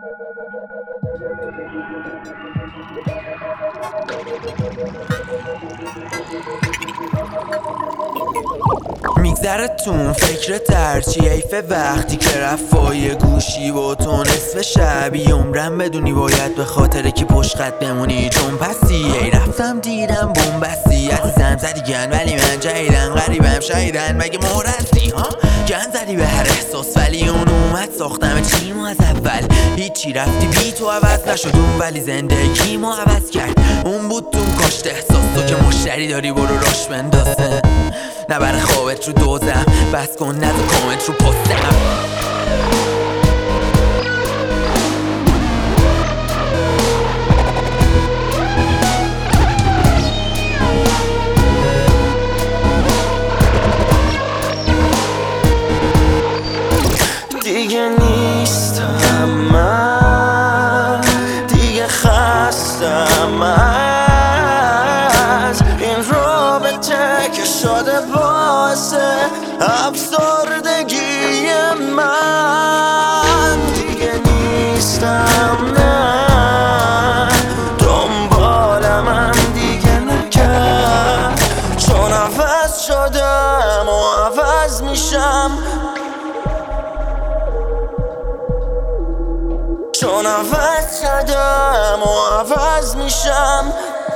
میگذرتون فکر ترچی حیف وقتی که رفای گوشی و تو نصف شبی عمرم بدونی باید به خاطر کی پشت خط بمونی چون پسی ای رفتم دیدم بومبستی عزیزم زدی گن ولی من جدیدن غریبم شایدن مگه مهرستی ها گن زدی به هر احساس ولی اون اومد ساختم چیمو از اول هیچی رفتی بی تو عوض نشد اون ولی زندگیمو عوض کرد اون بود تو کاشت احساس تو که مشتری داری برو راش بندازه نبره خوابت رو دوزم بس کن نزو کامنت رو پستم دیگه نیستم من دیگه خستم از این رابطه که شده باعث افسردگی من دیگه نیستم نه دنبال من دیگه نکرد چون عوض شدم و عوض میشم چون عوض شدم و عوض میشم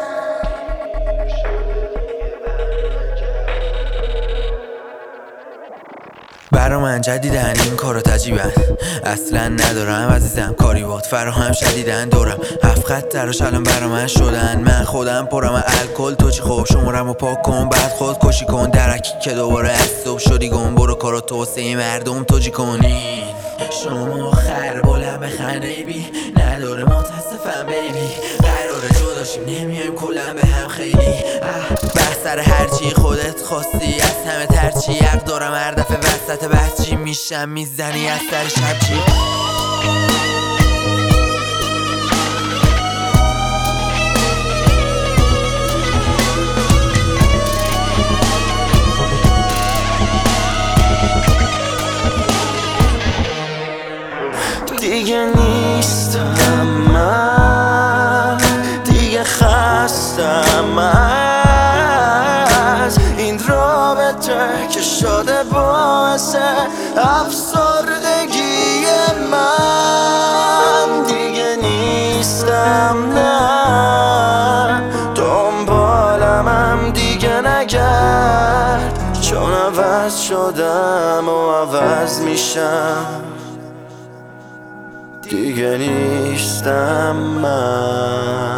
برا من جدیدن این کارو تجیبن اصلا ندارم عزیزم کاری باد فراهم شدیدن دورم 7 خط تراش الان برا من شدن من خودم پرم الکل تو چی خوب شمارم و پاک کن بعد خود کشی کن درکی که دوباره از صبح شدی گم برو کارو توسعه مردم توجی کنین شما خر بلند بخنده بی نداره متاسفم بیبی قراره جداشیم نمیایم کلن به هم خیلی بحث سر هرچی خودت خواستی از همه ترچی حق دارم هر دفعه وسط بحث چی میشم میزنی از سر شب چی دیگه نیستم من دیگه خستم از این رابطه که شده باعث افسردگی من دیگه نیستم نه دنبالم دیگه نگرد چون عوض شدم و عوض میشم دیگه نیستم من